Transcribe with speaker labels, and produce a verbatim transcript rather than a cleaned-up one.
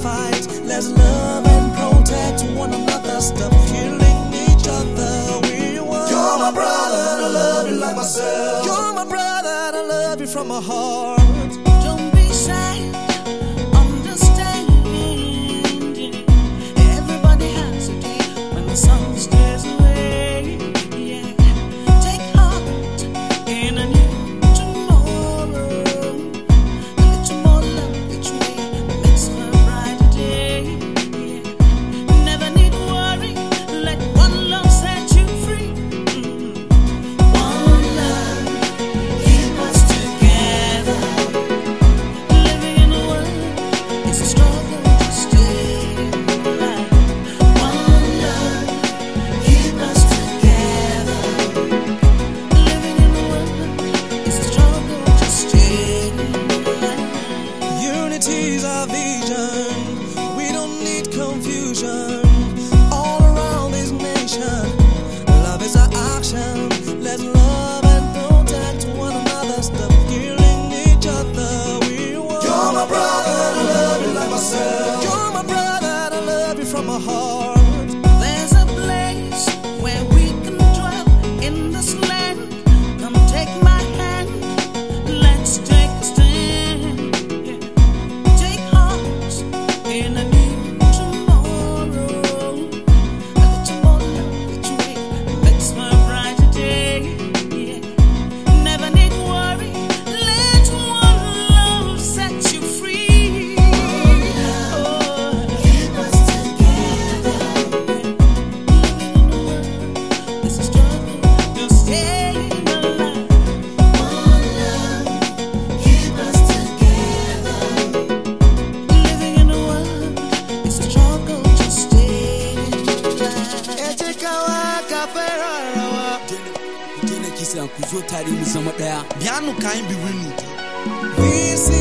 Speaker 1: fight. Let's love and protect one another. Stop killing each other. We want. You're my brother, and I love you like myself. You're my brother, and I love you from my heart.
Speaker 2: Don't be shy. Understand. Everybody has a day when the sun stays away. Yeah. Take heart in a new tomorrow. A little more love each way makes for a brighter day. Yeah. Never need worry. Let one love set you free. Mm. One love keep us together. Living in a world is a struggle to stay alive. One love keep us together. Living in a world is a struggle to stay alive.
Speaker 1: Unity is our vision. We don't need confusion. All around this nation, love is our action. Let's love and protect one another. Stop killing each other. We want. You're my brother, and I love you like myself. You're my brother, and I love you from my heart.
Speaker 2: There's a place where we can dwell in this land. Come take my hand, let's take a stand. Yeah. Take heart in a new tomorrow. A little more love each way makes for a brighter day. Yeah. Never need worry. Let one love set you free. Oh, keep us together. Living in a world is a struggle to stay alive. One love keep us together. Living in a world is a struggle to stay alive.
Speaker 1: Echekawa kaperawa.
Speaker 3: Dena kisa ku zo tare mu zama daya.
Speaker 1: We